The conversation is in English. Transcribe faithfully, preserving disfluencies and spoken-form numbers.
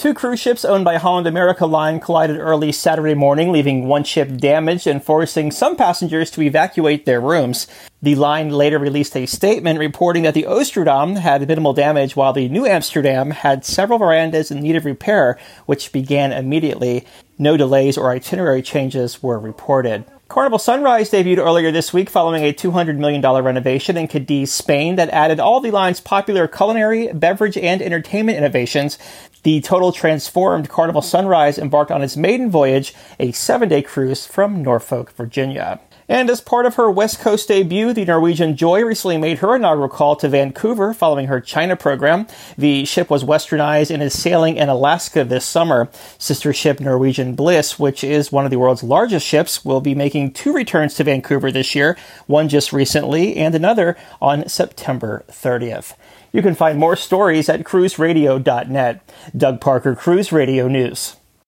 Two cruise ships owned by Holland America Line collided early Saturday morning, leaving one ship damaged and forcing some passengers to evacuate their rooms. The line later released a statement reporting that the Oosterdam had minimal damage, while the New Amsterdam had several verandas in need of repair, which began immediately. No delays or itinerary changes were reported. Carnival Sunrise debuted earlier this week following a two hundred million dollars renovation in Cadiz, Spain that added all the line's popular culinary, beverage, and entertainment innovations. The total transformed Carnival Sunrise embarked on its maiden voyage, a seven-day cruise from Norfolk, Virginia. And as part of her West Coast debut, the Norwegian Joy recently made her inaugural call to Vancouver following her China program. The ship was westernized and is sailing in Alaska this summer. Sister ship Norwegian Bliss, which is one of the world's largest ships, will be making two returns to Vancouver this year, one just recently and another on September thirtieth. You can find more stories at cruise radio dot net. Doug Parker, Cruise Radio News.